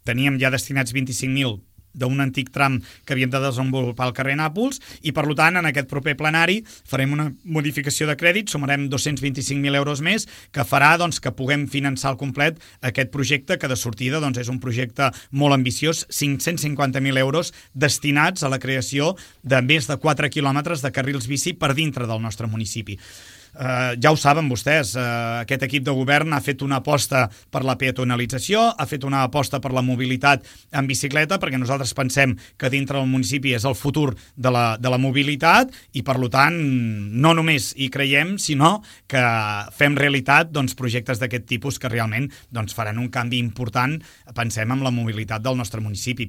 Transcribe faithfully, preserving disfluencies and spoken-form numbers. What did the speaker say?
teníem ja destinats vint-i-cinc mil d'un antic tram que havíem de desenvolupar al carrer Nàpols i, per tant, en aquest proper plenari farem una modificació de crèdit, sumarem dos-cents vint-i-cinc mil euros més, que farà doncs, que puguem finançar al complet aquest projecte, que de sortida doncs, és un projecte molt ambiciós, cinc-cents cinquanta mil euros destinats a la creació de més de quatre quilòmetres de carrils bici per dintre del nostre municipi. Uh, ja ho saben vostès, uh, aquest equip de govern ha fet una aposta per la peatonalització, ha fet una aposta per la mobilitat en bicicleta, perquè nosaltres pensem que dintre del municipi és el futur de la, de la mobilitat i, per tant, no només hi creiem, sinó que fem realitat doncs, projectes d'aquest tipus que realment doncs, faran un canvi important, pensem, en la mobilitat del nostre municipi.